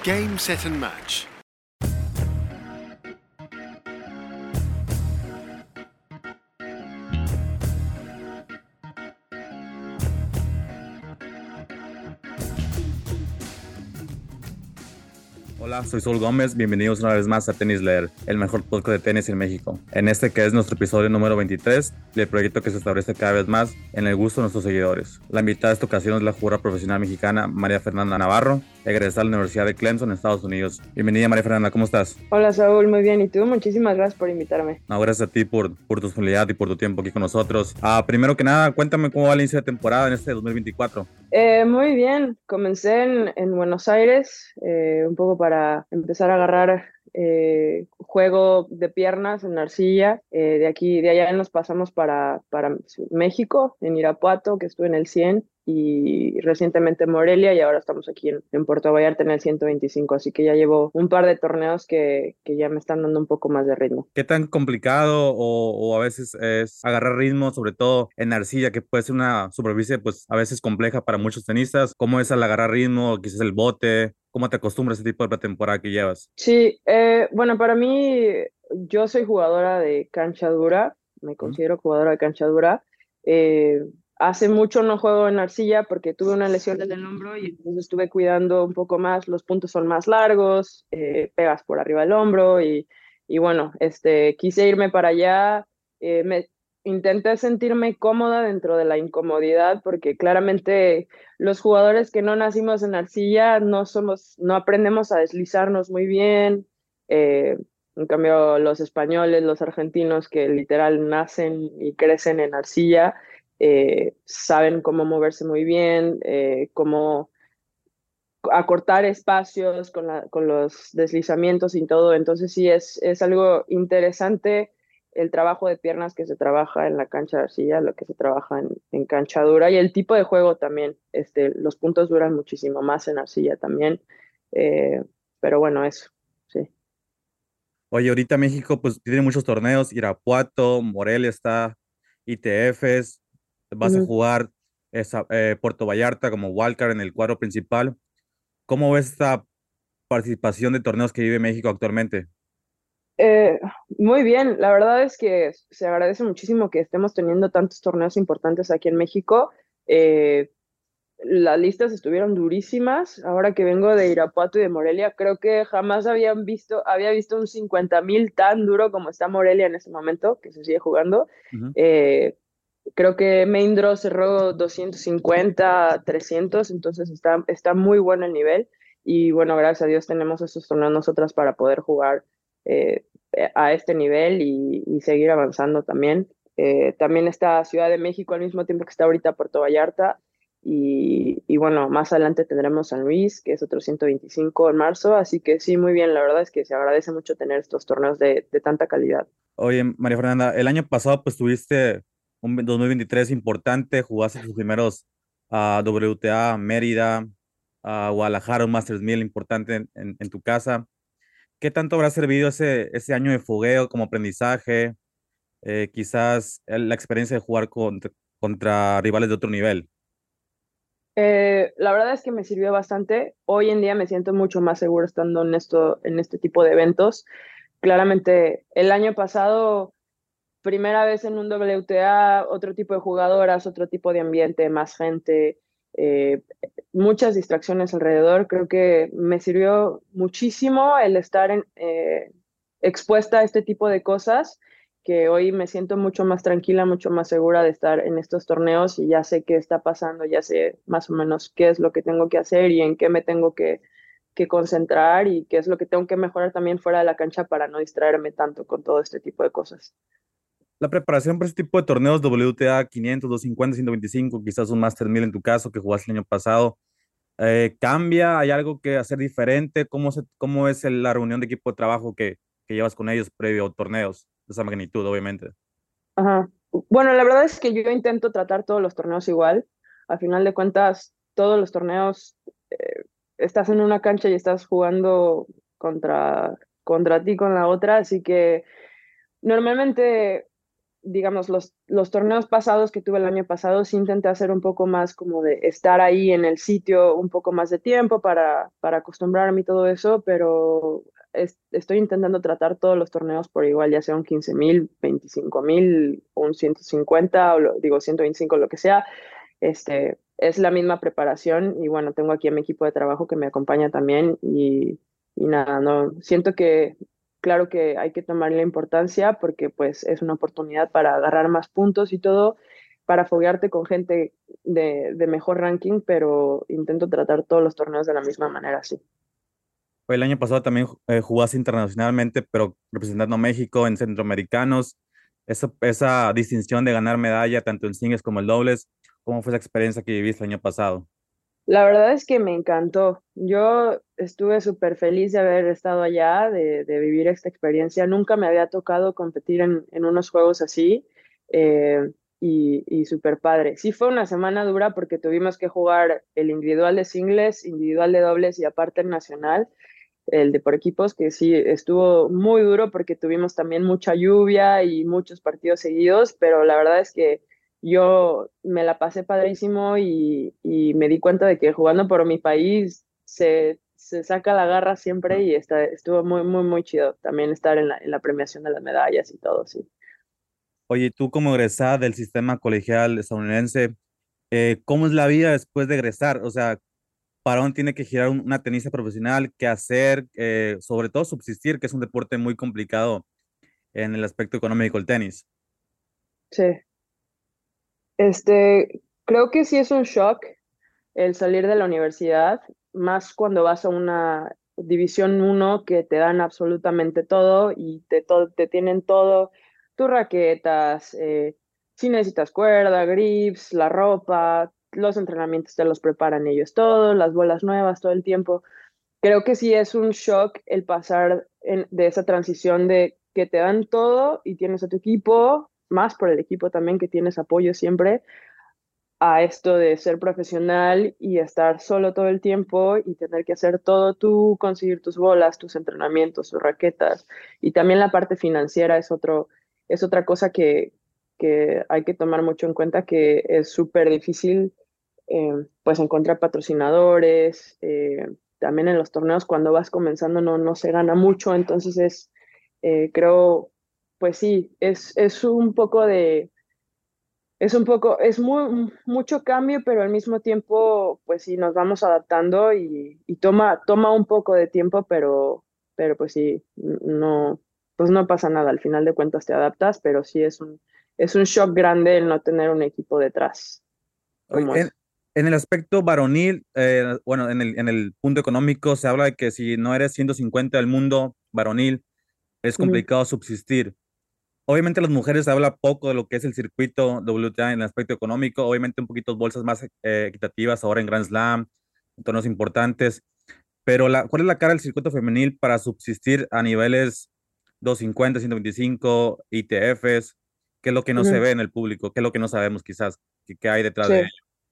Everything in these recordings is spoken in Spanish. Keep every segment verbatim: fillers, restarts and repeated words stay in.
Game, set and match. Hola, soy Saul Gómez, bienvenidos una vez más a Tenis Leer, el mejor podcast de tenis en México. En este que es nuestro episodio número veintitrés del proyecto que se establece cada vez más en el gusto de nuestros seguidores. La invitada de esta ocasión es la jugadora profesional mexicana María Fernanda Navarro, egresada de la Universidad de Clemson en Estados Unidos. Bienvenida María Fernanda, ¿cómo estás? Hola Saúl, muy bien, ¿y tú? Muchísimas gracias por invitarme. No, gracias a ti por, por tu disponibilidad y por tu tiempo aquí con nosotros. Ah, primero que nada, cuéntame cómo va el inicio de temporada en este dos mil veinticuatro. Eh, muy bien, comencé en, en Buenos Aires, eh, un poco para empezar a agarrar eh, juego de piernas en arcilla. Eh, de aquí, de allá nos pasamos para, para México, en Irapuato, que estuve en el cien, y recientemente en Morelia, y ahora estamos aquí en, en Puerto Vallarta en el ciento veinticinco, así que ya llevo un par de torneos que, que ya me están dando un poco más de ritmo. ¿Qué tan complicado o, o a veces es agarrar ritmo, sobre todo en arcilla, que puede ser una superficie pues a veces compleja para muchos tenistas? ¿Cómo es al agarrar ritmo, quizás el bote? ¿Cómo te acostumbras a ese tipo de pretemporada que llevas? Sí, eh, bueno, para mí, yo soy jugadora de cancha dura, me ¿Mm? considero jugadora de cancha dura. Eh, Hace mucho no juego en arcilla porque tuve una lesión en el hombro y entonces estuve cuidando un poco más, los puntos son más largos, eh, pegas por arriba del hombro y, y bueno, este, quise irme para allá, eh, me intenté sentirme cómoda dentro de la incomodidad porque claramente los jugadores que no nacimos en arcilla no somos, no aprendemos a deslizarnos muy bien. eh, en cambio, los españoles, los argentinos que literal nacen y crecen en arcilla, eh, saben cómo moverse muy bien, eh, cómo acortar espacios con, la, con los deslizamientos y todo. Entonces sí, es, es algo interesante el trabajo de piernas que se trabaja en la cancha de arcilla, lo que se trabaja en, en cancha dura y el tipo de juego también. Este, los puntos duran muchísimo más en arcilla también. Eh, pero bueno, eso, sí. Oye, ahorita México pues tiene muchos torneos, Irapuato, Morelia está, I T Fs, vas a Ujú. jugar esa, eh, Puerto Vallarta como wildcard en el cuadro principal. ¿Cómo ves esta participación de torneos que vive México actualmente? Eh, Muy bien, la verdad es que se agradece muchísimo que estemos teniendo tantos torneos importantes aquí en México. Eh, las listas estuvieron durísimas. Ahora que vengo de Irapuato y de Morelia, creo que jamás habían visto, había visto un cincuenta mil tan duro como está Morelia en este momento, que se sigue jugando. Ujú. Eh, Creo que Main Draw cerró doscientos cincuenta, trescientos, entonces está, está muy bueno el nivel. Y bueno, gracias a Dios tenemos estos torneos nosotras para poder jugar eh, a este nivel y, y seguir avanzando también. Eh, también está Ciudad de México al mismo tiempo que está ahorita Puerto Vallarta. Y, y bueno, más adelante tendremos San Luis, que es otro ciento veinticinco en marzo. Así que sí, muy bien, la verdad es que se agradece mucho tener estos torneos de, de tanta calidad. Oye, María Fernanda, el año pasado pues tuviste un dos mil veintitrés importante, jugaste tus primeros ah, W T A, Mérida, ah, Guadalajara, un Masters mil importante en, en- en tu casa. ¿Qué tanto habrá servido ese, ese año de fogueo como aprendizaje? Eh, quizás el- la experiencia de jugar contra, contra rivales de otro nivel. Eh, la verdad es que me sirvió bastante. Hoy en día me siento mucho más seguro estando en esto, en este tipo de eventos. Claramente, el año pasado, primera vez en un W T A, otro tipo de jugadoras, otro tipo de ambiente, más gente, eh, muchas distracciones alrededor. Creo que me sirvió muchísimo el estar en, eh, expuesta a este tipo de cosas, que hoy me siento mucho más tranquila, mucho más segura de estar en estos torneos y ya sé qué está pasando, ya sé más o menos qué es lo que tengo que hacer y en qué me tengo que, que concentrar y qué es lo que tengo que mejorar también fuera de la cancha para no distraerme tanto con todo este tipo de cosas. La preparación para este tipo de torneos W T A quinientos, doscientos cincuenta, ciento veinticinco, quizás un Masters mil en tu caso que jugaste el año pasado, eh, ¿cambia? ¿Hay algo que hacer diferente? ¿Cómo, se, cómo es el- la reunión de equipo de trabajo que, que llevas con ellos previo a torneos de esa magnitud, obviamente? Ajá. Bueno, la verdad es que yo intento tratar todos los torneos igual. Al final de cuentas, todos los torneos, eh, estás en una cancha y estás jugando contra, contra ti con la otra, así que normalmente digamos, los, los torneos pasados que tuve el año pasado, sí intenté hacer un poco más como de estar ahí en el sitio un poco más de tiempo para, para acostumbrarme y todo eso, pero es- estoy intentando tratar todos los torneos por igual, ya sea un quince mil, veinticinco mil, un ciento cincuenta, o lo- digo ciento veinticinco, lo que sea. Este, es la misma preparación y bueno, tengo aquí a mi equipo de trabajo que me acompaña también y, y nada, no, siento que claro que hay que tomarle importancia porque pues es una oportunidad para agarrar más puntos y todo, para foguearte con gente de, de mejor ranking, pero intento tratar todos los torneos de la misma manera, sí. El año pasado también eh, jugaste internacionalmente, pero representando a México en centroamericanos. Esa, esa distinción de ganar medalla tanto en singles como en dobles, ¿cómo fue esa experiencia que viviste el año pasado? La verdad es que me encantó. Yo estuve súper feliz de haber estado allá, de, de vivir esta experiencia. Nunca me había tocado competir en, en unos juegos así eh, y, y súper padre. Sí fue una semana dura porque tuvimos que jugar el individual de singles, individual de dobles y aparte el nacional, el de por equipos, que sí estuvo muy duro porque tuvimos también mucha lluvia y muchos partidos seguidos, pero la verdad es que yo me la pasé padrísimo y, y me di cuenta de que jugando por mi país se, se saca la garra siempre y está, estuvo muy, muy, muy chido también estar en la, en la premiación de las medallas y todo, sí. Oye, tú como egresada del sistema colegial estadounidense, eh, ¿cómo es la vida después de egresar? O sea, ¿para dónde tiene que girar un- una tenista profesional? ¿Qué hacer? Eh, sobre todo subsistir, que es un deporte muy complicado en el aspecto económico del tenis. Sí. Este, creo que sí es un shock el salir de la universidad, más cuando vas a una división uno que te dan absolutamente todo y te, to- te tienen todo, tus raquetas, eh, si necesitas cuerda, grips, la ropa, los entrenamientos te los preparan ellos todos, las bolas nuevas todo el tiempo. Creo que sí es un shock el pasar en- de esa transición de que te dan todo y tienes a tu equipo, más por el equipo también que tienes apoyo siempre a esto de ser profesional y estar solo todo el tiempo y tener que hacer todo tú, conseguir tus bolas, tus entrenamientos, tus raquetas. Y también la parte financiera es otro, es otra cosa que, que hay que tomar mucho en cuenta, que es súper difícil eh, pues encontrar patrocinadores. Eh, también en los torneos cuando vas comenzando no, no se gana mucho, entonces es, eh, creo, pues sí, es, es un poco de es un poco, es muy, mucho cambio, pero al mismo tiempo, pues sí, nos vamos adaptando y, y toma, toma un poco de tiempo, pero, pero pues sí, no, pues no pasa nada. Al final de cuentas te adaptas, pero sí es un, es un shock grande el no tener un equipo detrás, Oye, como En, es. en el aspecto varonil, eh, bueno, en el, en el punto económico se habla de que si no eres ciento cincuenta del mundo varonil, es Ujú, complicado subsistir. Obviamente las mujeres habla poco de lo que es el circuito W T A en el aspecto económico, obviamente un poquito bolsas más eh, equitativas ahora en Grand Slam, en torneos importantes, pero la, ¿cuál es la cara del circuito femenil para subsistir a niveles doscientos cincuenta, ciento veinticinco, I T Fs? ¿Qué es lo que no se ujú, ve en el público? ¿Qué es lo que no sabemos quizás? ¿Qué, qué hay detrás de ello? sí,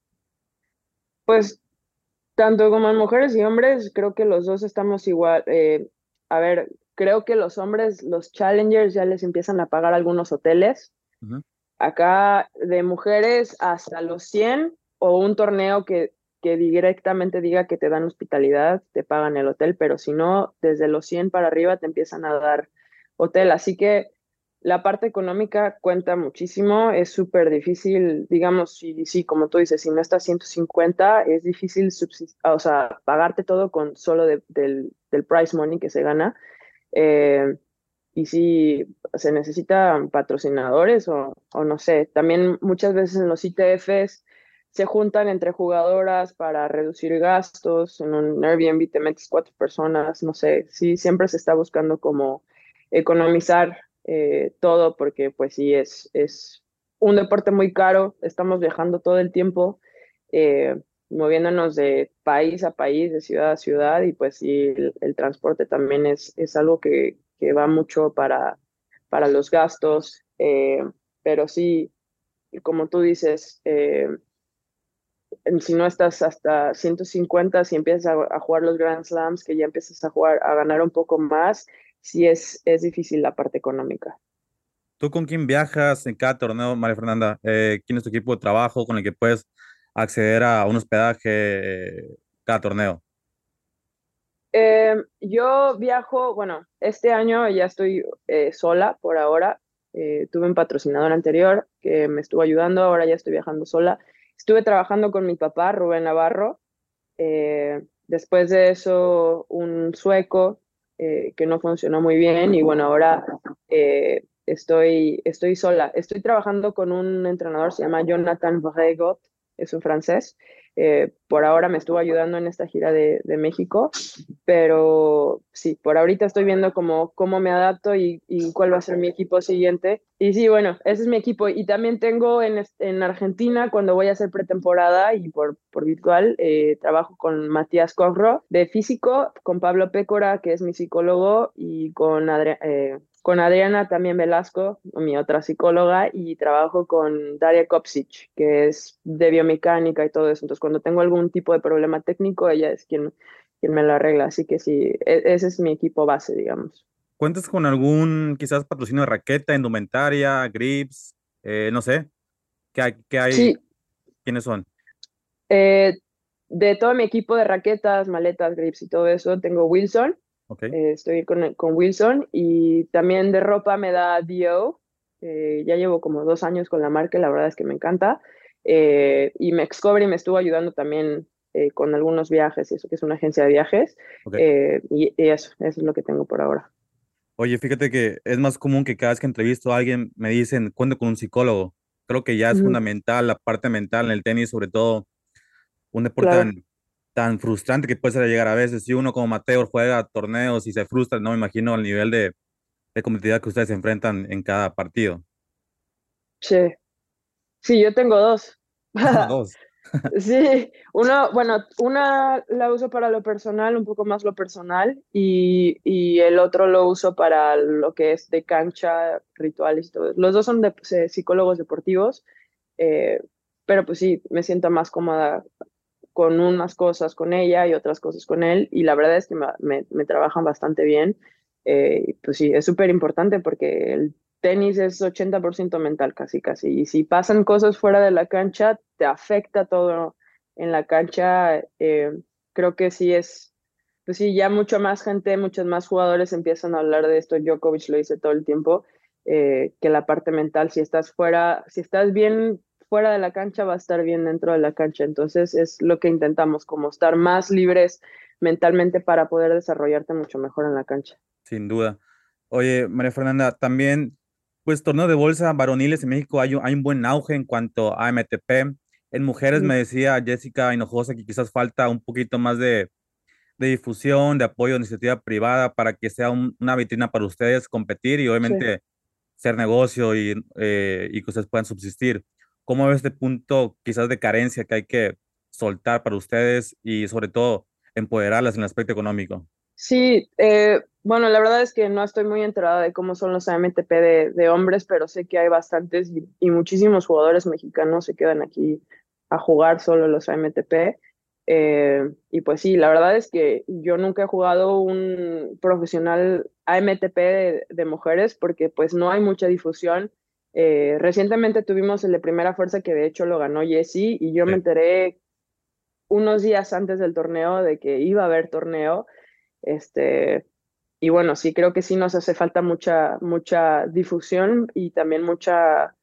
pues tanto como en mujeres y hombres, creo que los dos estamos igual. Eh, a ver, creo que los hombres, los challengers ya les empiezan a pagar algunos hoteles. Ujú. Acá de mujeres hasta los cien o un torneo que, que directamente diga que te dan hospitalidad, te pagan el hotel, pero si no, desde los cien para arriba te empiezan a dar hotel. Así que la parte económica cuenta muchísimo, es súper difícil, digamos, sí, sí, como tú dices, si no estás ciento cincuenta, es difícil subsist- o sea, pagarte todo con solo de- del, del prize money que se gana. Eh, y si se necesitan patrocinadores o, o no sé, también muchas veces en los I T Fs se juntan entre jugadoras para reducir gastos, en un Airbnb te metes cuatro personas, no sé, sí, siempre se está buscando como economizar eh, todo porque pues sí, es, es un deporte muy caro, estamos viajando todo el tiempo, eh, moviéndonos de país a país, de ciudad a ciudad, y pues sí, el, el transporte también es, es algo que, que va mucho para, para los gastos, eh, pero sí, como tú dices, eh, si no estás hasta ciento cincuenta, si empiezas a, a, jugar los Grand Slams, que ya empiezas a jugar, a ganar un poco más, sí es, es difícil la parte económica. ¿Tú con quién viajas en cada torneo, María Fernanda? Eh, ¿quién es tu equipo de trabajo con el que puedes acceder a un hospedaje eh, cada torneo? Eh, yo viajo, bueno, este año ya estoy eh, sola por ahora. Eh, tuve un patrocinador anterior que me estuvo ayudando, ahora ya estoy viajando sola. Estuve trabajando con mi papá, Rubén Navarro. Eh, después de eso, un sueco eh, que no funcionó muy bien y bueno, ahora eh, estoy, estoy sola. Estoy trabajando con un entrenador, se llama Jonathan Vregot, es un francés. Eh, por ahora me estuvo ayudando en esta gira de, de México, pero sí, por ahorita estoy viendo cómo, cómo me adapto y, y cuál va a ser mi equipo siguiente. Y sí, bueno, ese es mi equipo. Y también tengo en, en Argentina, cuando voy a hacer pretemporada y por, por virtual, eh, trabajo con Matías Corro de físico, con Pablo Pécora, que es mi psicólogo, y con, Adri eh, con Adriana también Velasco, mi otra psicóloga, y trabajo con Daria Kopsic, que es de biomecánica y todo eso. Entonces, cuando tengo algún tipo de problema técnico, ella es quien quien me lo arregla. Así que sí, e- ese es mi equipo base, digamos. ¿Cuentas con algún quizás patrocinio de raqueta, indumentaria, grips? Eh, no sé. ¿Qué hay? ¿Qué hay? Sí, ¿Quiénes son? eh, de todo mi equipo de raquetas, maletas, grips y todo eso, tengo Wilson. Ok. Eh, estoy con, con Wilson y también de ropa me da Dio. Eh, ya llevo como dos años con la marca y la verdad es que me encanta. Eh, y Mexcovery me estuvo ayudando también eh, con algunos viajes y eso que es una agencia de viajes. Ok. Eh, y, y eso, eso es lo que tengo por ahora. Oye, fíjate que es más común que cada vez que entrevisto a alguien me dicen, cuento con un psicólogo. Creo que ya es Ujú, fundamental la parte mental en el tenis, sobre todo un deporte claro. tan, tan frustrante que puede ser llegar a veces. Si uno como amateur juega torneos y se frustra, no me imagino el nivel de, de competitividad que ustedes se enfrentan en cada partido. Sí, sí, yo tengo dos. Ah, dos. Sí, uno, bueno, una la uso para lo personal, un poco más lo personal, y, y el otro lo uso para lo que es de cancha, rituales y todo. Los dos son de, eh, psicólogos deportivos, eh, pero pues sí, me siento más cómoda con unas cosas con ella y otras cosas con él, y la verdad es que me, me- me trabajan bastante bien. Eh, y pues sí, es súper importante porque el tenis es ochenta por ciento mental casi, casi, y si pasan cosas fuera de la cancha, te afecta todo en la cancha. Eh, creo que sí es, pues sí, ya mucho más gente, muchos más jugadores empiezan a hablar de esto. Djokovic lo dice todo el tiempo, eh, que la parte mental, si estás fuera, si estás bien fuera de la cancha, va a estar bien dentro de la cancha. Entonces es lo que intentamos, como estar más libres mentalmente para poder desarrollarte mucho mejor en la cancha. Sin duda. Oye, María Fernanda, también, pues torneo de bolsa varoniles en México hay un, hay un buen auge en cuanto a M T P. En mujeres me Ujú. decía Jessica Hinojosa que quizás falta un poquito más de, de difusión, de apoyo de iniciativa privada para que sea un- una vitrina para ustedes competir y Sí. obviamente ser negocio y, eh, y que ustedes puedan subsistir. ¿Cómo ves este punto quizás de carencia que hay que soltar para ustedes y sobre todo empoderarlas en el aspecto económico? Sí, eh, bueno, la verdad es que no estoy muy enterada de cómo son los A M T P de, de hombres, pero sé que hay bastantes y, y muchísimos jugadores mexicanos se quedan aquí a jugar solo los A M T P. Eh, y pues sí, la verdad es que yo nunca he jugado un profesional A M T P de, de mujeres porque pues no hay mucha difusión. Eh, recientemente tuvimos el de primera fuerza que de hecho lo ganó Jessie y yo me Sí. enteré unos días antes del torneo de que iba a haber torneo. Este, y bueno, sí, creo que sí nos hace falta mucha, mucha difusión y también mucha,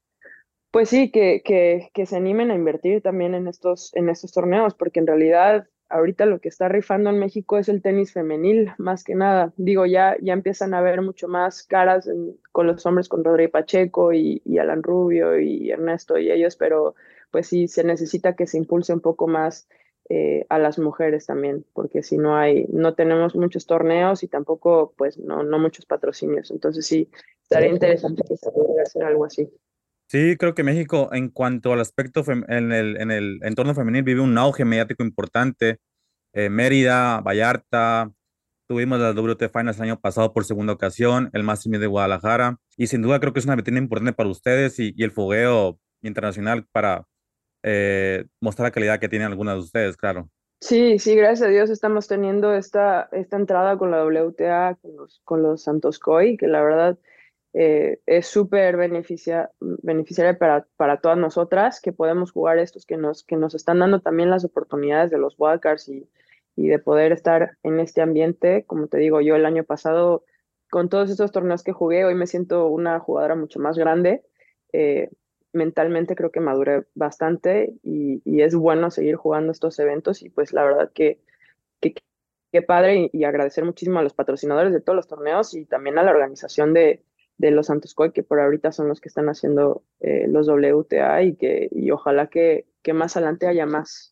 pues sí, que, que, que se animen a invertir también en estos, en estos torneos, porque en realidad ahorita lo que está rifando en México es el tenis femenil, más que nada. Digo, ya, ya empiezan a ver mucho más caras en- con los hombres, con Rodri Pacheco y, y Alan Rubio y Ernesto y ellos, pero pues sí, se necesita que se impulse un poco más eh, a las mujeres también, porque si no hay, no tenemos muchos torneos y tampoco, pues no, no muchos patrocinios. Entonces sí, estaría interesante que se pudiera hacer algo así. Sí, creo que México, en cuanto al aspecto fem- en el, en el entorno femenil, vive un auge mediático importante. Eh, Mérida, Vallarta, tuvimos la W T Finals el año pasado por segunda ocasión, el Masters de Guadalajara, y sin duda creo que es una vitrina importante para ustedes y, y el fogueo internacional para eh, mostrar la calidad que tienen algunas de ustedes, claro. Sí, sí, gracias a Dios estamos teniendo esta, esta entrada con la W T A, con los, con los Santos Coy, que la verdad eh, es súper beneficia, beneficiaria para, para todas nosotras que podemos jugar estos que nos, que nos están dando también las oportunidades de los wildcards y, y de poder estar en este ambiente. Como te digo, yo el año pasado, con todos estos torneos que jugué, hoy me siento una jugadora mucho más grande. Eh, Mentalmente creo que maduré bastante y, y es bueno seguir jugando estos eventos y pues la verdad que, que, qué padre y, y agradecer muchísimo a los patrocinadores de todos los torneos y también a la organización de, de los Santos Coy, que por ahorita son los que están haciendo eh, los W T A y que y ojalá que, que más adelante haya más.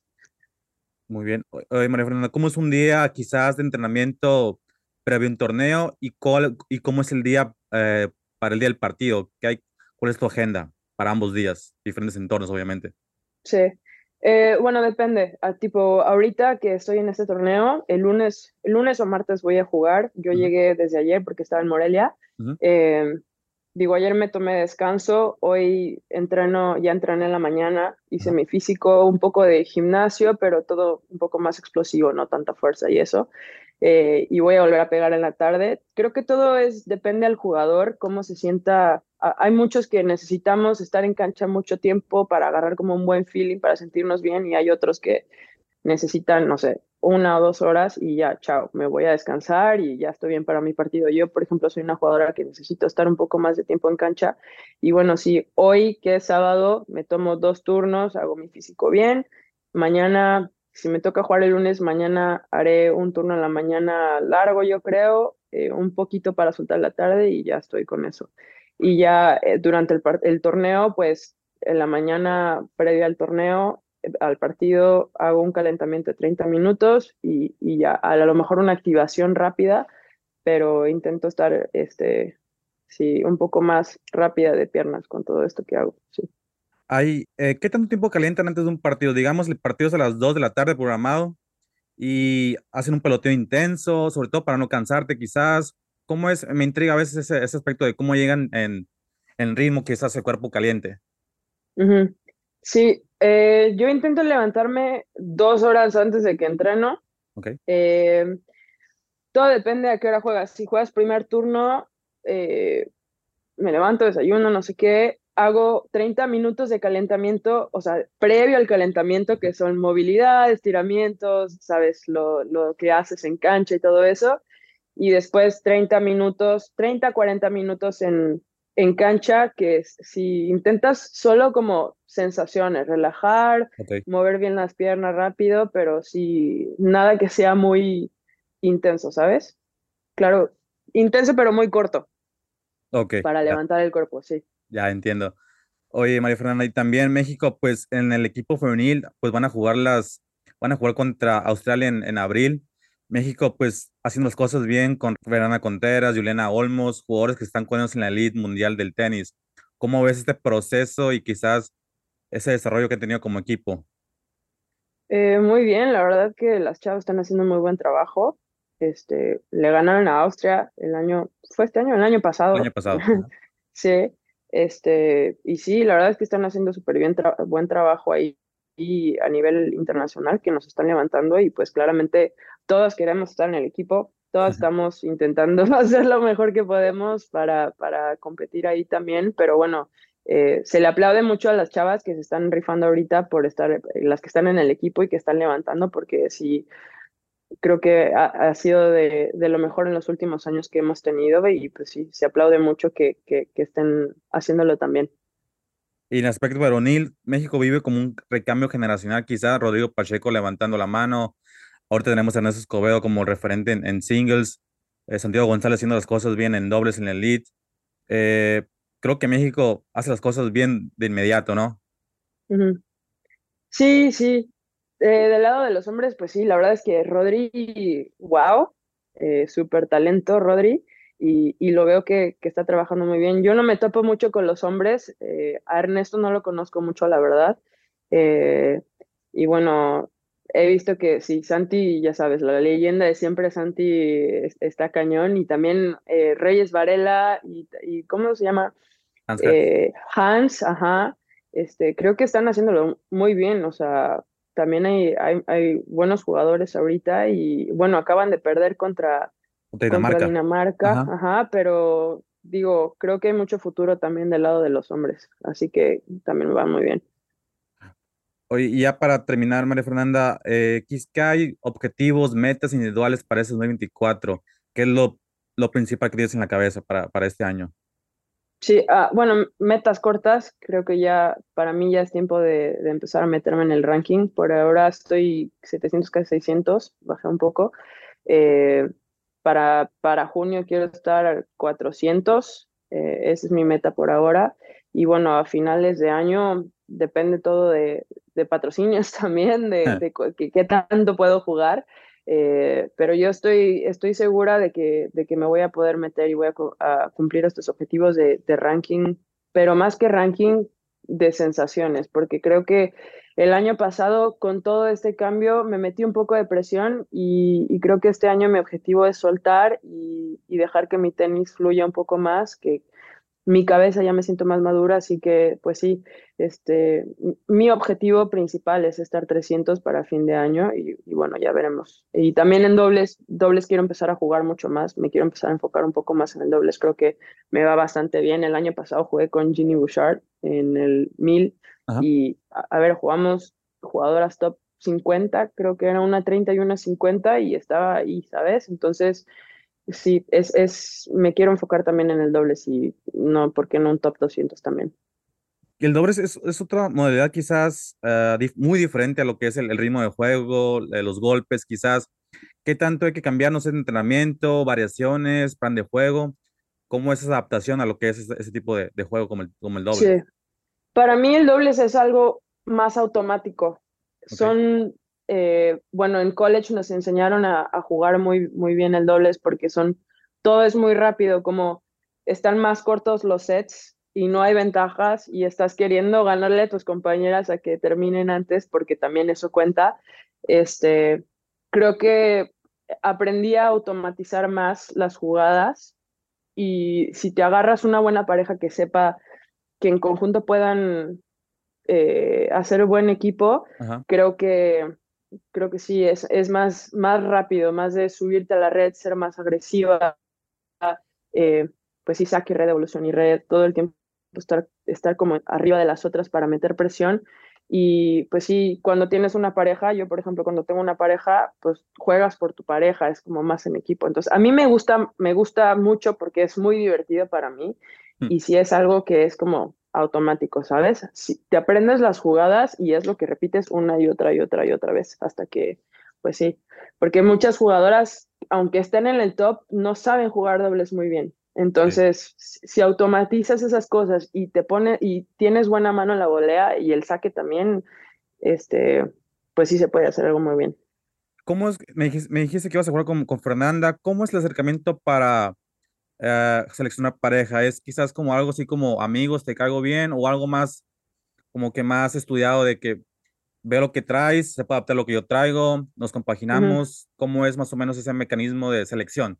Muy bien. O- Oye, María Fernanda, ¿cómo es un día quizás de entrenamiento previo a un torneo y, cuál, y cómo es el día eh, para el día del partido? ¿Qué hay, cuál es tu agenda para ambos días? Diferentes entornos, obviamente. Sí. Eh, bueno, depende. A tipo, ahorita que estoy en este torneo, el lunes, el lunes o martes voy a jugar. Yo Ujú, llegué desde ayer porque estaba en Morelia. ujú. Eh, Digo, ayer me tomé descanso, hoy entreno, ya entrené en la mañana, hice Ajá. mi físico, un poco de gimnasio, pero todo un poco más explosivo, no tanta fuerza y eso. Eh, y voy a volver a pegar en la tarde. Creo que todo es, depende al jugador, cómo se sienta. A- Hay muchos que necesitamos estar en cancha mucho tiempo para agarrar como un buen feeling, para sentirnos bien, y hay otros que necesitan, no sé, una o dos horas y ya, chao, me voy a descansar y ya estoy bien para mi partido. Yo, por ejemplo, soy una jugadora que necesito estar un poco más de tiempo en cancha y bueno, si hoy que es sábado me tomo dos turnos, hago mi físico bien, mañana, si me toca jugar el lunes, mañana haré un turno en la mañana largo, yo creo, eh, un poquito para soltar la tarde y ya estoy con eso. Y ya eh, durante el, par- el torneo, pues en la mañana previa al torneo al partido hago un calentamiento de treinta minutos y, y ya, a lo mejor una activación rápida, pero intento estar, este, sí, un poco más rápida de piernas con todo esto que hago, sí. Hay, eh, ¿qué tanto tiempo calientan antes de un partido? Digamos, el partido es a las dos de la tarde programado y hacen un peloteo intenso, sobre todo para no cansarte quizás. ¿Cómo es? Me intriga a veces ese, ese aspecto de cómo llegan en, en ritmo, quizás el cuerpo caliente. Ujú. Sí, eh, yo intento levantarme dos horas antes de que entreno. ¿Ok? Eh, Todo depende a qué hora juegas. Si juegas primer turno, eh, me levanto, desayuno, no sé qué, hago treinta minutos de calentamiento, o sea, previo al calentamiento, que son movilidad, estiramientos, sabes, lo, lo que haces en cancha y todo eso, y después treinta minutos, treinta cuarenta minutos en, en cancha, que es, si intentas solo como sensaciones, relajar, Ok. mover bien las piernas rápido, pero si nada que sea muy intenso, ¿sabes? Claro, intenso pero muy corto Ok, para ya, levantar el cuerpo, sí. ya entiendo. Oye, María Fernanda, y también México, pues en el equipo femenil, pues van a jugar las, van a jugar contra Australia en, en abril. México, pues haciendo las cosas bien con Verana Conteras, Juliana Olmos, jugadores que están con ellos en la elite mundial del tenis. ¿Cómo ves este proceso y quizás ese desarrollo que han tenido como equipo Eh, muy bien, la verdad que las chavas están haciendo muy buen trabajo. Este, le ganaron a Austria el año, ¿fue este año? El año el año pasado. pasado? Ajá. Sí, este, y sí, la verdad es que están haciendo súper bien tra- buen trabajo ahí y a nivel internacional que nos están levantando y pues claramente todos queremos estar en el equipo, todos estamos intentando hacer lo mejor que podemos para, para competir ahí también, pero bueno, eh, se le aplaude mucho a las chavas que se están rifando ahorita por estar, eh, las que están en el equipo y que están levantando, porque sí, creo que ha, ha sido de, de lo mejor en los últimos años que hemos tenido y pues sí, se aplaude mucho que, que, que estén haciéndolo también. Y en aspecto varonil, México vive como un recambio generacional, quizás Rodrigo Pacheco levantando la mano. Ahorita tenemos a Ernesto Escobedo como referente en, en singles, eh, Santiago González haciendo las cosas bien en dobles en la elite. Eh, Creo que México hace las cosas bien de inmediato, ¿no? Ujú. Sí, sí. Eh, del lado de los hombres, pues sí, la verdad es que Rodri, wow, eh, súper talento Rodri, y, y lo veo que, que está trabajando muy bien. Yo no me topo mucho con los hombres, eh, a Ernesto no lo conozco mucho, la verdad. Eh, y bueno, he visto que sí, Santi, ya sabes, la leyenda de siempre Santi es- está cañón, y también eh, Reyes Varela, y, y ¿cómo se llama? Hans Hertz. eh, Hans, ajá, este, creo que están haciéndolo muy bien, o sea, también hay, hay, hay buenos jugadores ahorita y bueno, acaban de perder contra, De contra Dinamarca. Dinamarca, Ajá. ajá, pero digo, creo que hay mucho futuro también del lado de los hombres, así que también va muy bien. Oye, y ya para terminar, María Fernanda, eh, quis- ¿qué hay objetivos, metas individuales para ese dos mil veinticuatro? ¿Qué es lo, lo principal que tienes en la cabeza para, para este año? Sí, ah, bueno, metas cortas, creo que ya para mí ya es tiempo de, de empezar a meterme en el ranking. Por ahora estoy setecientos, casi seiscientos, bajé un poco. Eh, para, para junio quiero estar a cuatrocientos, eh, esa es mi meta por ahora. Y bueno, a finales de año depende todo de, de patrocinios también, de, de cu- qué qué tanto puedo jugar. Eh, pero yo estoy, estoy segura de que, de que me voy a poder meter y voy a, cu- a cumplir estos objetivos de, de ranking, pero más que ranking, de sensaciones, porque creo que el año pasado con todo este cambio me metí un poco de presión y, y creo que este año mi objetivo es soltar y, y dejar que mi tenis fluya un poco más, que mi cabeza ya me siento más madura, así que pues sí, este, mi objetivo principal es estar trescientos para fin de año y, y bueno, ya veremos. Y también en dobles, dobles quiero empezar a jugar mucho más, me quiero empezar a enfocar un poco más en el dobles, creo que me va bastante bien. El año pasado jugué con Ginny Bouchard en el mil Ajá. y a, a ver, jugamos jugadoras top cincuenta, creo que era una treinta y una cincuenta y estaba ahí, ¿sabes? Entonces... Sí, es, es, me quiero enfocar también en el doble, sí, no, porque no un top doscientos también. Y el doble es, es- es otra modalidad quizás ah, dif- muy diferente a lo que es el, el ritmo de juego, eh, los golpes, quizás. ¿Qué tanto hay que cambiar, no sé, de entrenamiento, variaciones, plan de juego? ¿Cómo es esa adaptación a lo que es ese, ese tipo de, de juego como el, como el Sí, doble? para mí el dobles es algo más automático. ¿Ok? Son, eh, bueno, en college nos enseñaron a, a jugar muy, muy bien el dobles porque son, todo es muy rápido, como están más cortos los sets y no hay ventajas y estás queriendo ganarle a tus compañeras a que terminen antes porque también eso cuenta. Este, creo que aprendí a automatizar más las jugadas y si te agarras una buena pareja que sepa que en conjunto puedan eh, hacer buen equipo, Ajá. creo que, creo que sí, es, es más, más rápido, más de subirte a la red, ser más agresiva, eh, pues sí, saque red, evolución y red, todo el tiempo estar, estar como arriba de las otras para meter presión. Y pues sí, cuando tienes una pareja, yo por ejemplo, cuando tengo una pareja, pues juegas por tu pareja, es como más en equipo. Entonces, a mí me gusta, me gusta mucho porque es muy divertido para mí Mm. y si es algo que es como automático, ¿sabes? Si te aprendes las jugadas y es lo que repites una y otra y otra y otra vez hasta que, pues sí, porque muchas jugadoras, aunque estén en el top, no saben jugar dobles muy bien. Sí. Entonces, si si automatizas esas cosas y te pone y tienes buena mano en la volea y el saque también, este, pues sí se puede hacer algo muy bien. ¿Cómo es? Me dijiste, me dijiste que ibas a jugar con, con Fernanda. ¿Cómo es el acercamiento para eh, seleccionar pareja? ¿Es quizás como algo así como amigos, te caigo bien? ¿O algo más, como que más estudiado de que veo lo que traes, se puede adaptar a lo que yo traigo, nos Ujú. compaginamos? ¿Cómo es más o menos ese mecanismo de selección?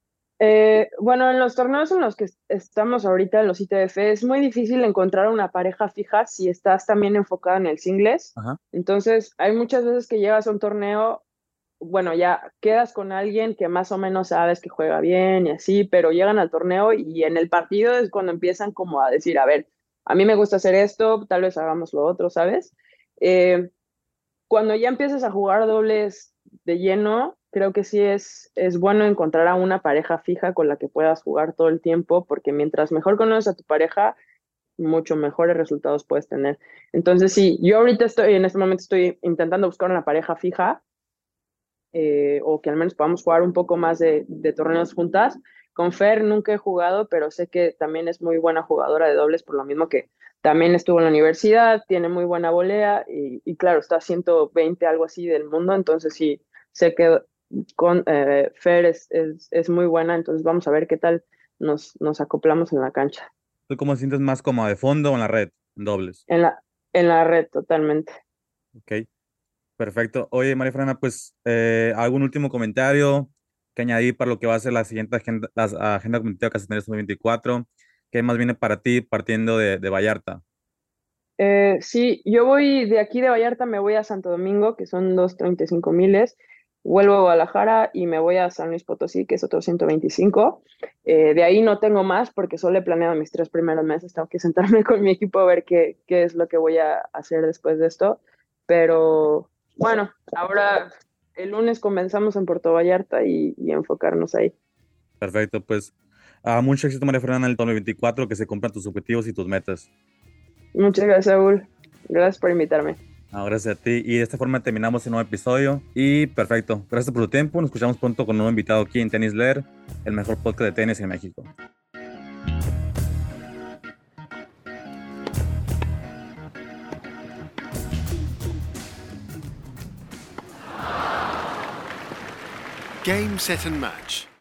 Eh, bueno, en los torneos en los que est- estamos ahorita, en los I T F, es muy difícil encontrar una pareja fija si estás también enfocada en el singles. Ajá. Entonces, hay muchas veces que llegas a un torneo, bueno, ya quedas con alguien que más o menos sabes que juega bien y así, pero llegan al torneo y en el partido es cuando empiezan como a decir, a ver, a mí me gusta hacer esto, tal vez hagamos lo otro, ¿sabes? Eh, Cuando ya empiezas a jugar dobles de lleno, creo que sí es, es bueno encontrar a una pareja fija con la que puedas jugar todo el tiempo, porque mientras mejor conoces a tu pareja, mucho mejores resultados puedes tener. Entonces, sí, yo ahorita estoy, en este momento estoy intentando buscar una pareja fija, eh, o que al menos podamos jugar un poco más de, de torneos juntas. Con Fer nunca he jugado, pero sé que también es muy buena jugadora de dobles, por lo mismo que también estuvo en la universidad, tiene muy buena volea y, y claro, está a ciento veinte algo así del mundo, entonces sí, sé que con eh, Fer es, es, es, muy buena, entonces vamos a ver qué tal nos, nos acoplamos en la cancha, ¿Tú cómo te sientes más como de fondo o en la red? En dobles. en la, en la red totalmente. Ok, perfecto. Oye, María Fernanda, pues, eh, ¿algún último comentario que añadir para lo que va a ser la siguiente agenda, la agenda competitiva que vas a tener este dos mil veinticuatro? ¿Qué más viene para ti partiendo de, de Vallarta? Eh, sí, yo voy de aquí de Vallarta, me voy a Santo Domingo, que son dos treinta y cinco miles. vuelvo a Guadalajara y me voy a San Luis Potosí, que es otro ciento veinticinco. Eh, de ahí no tengo más porque solo he planeado mis tres primeros meses. Tengo que sentarme con mi equipo a ver qué, qué es lo que voy a hacer después de esto. Pero bueno, ahora el lunes comenzamos en Puerto Vallarta y, y enfocarnos ahí. Perfecto, pues ah, mucho éxito, María Fernanda, en el dos mil veinticuatro, que se cumplan tus objetivos y tus metas. Muchas gracias, Saúl. Gracias por invitarme. Ah, gracias a ti. Y de esta forma terminamos el nuevo episodio. Y perfecto. Gracias por tu tiempo. Nos escuchamos pronto con un nuevo invitado aquí en Tenis Leer, el mejor podcast de tenis en México. Game, set and match.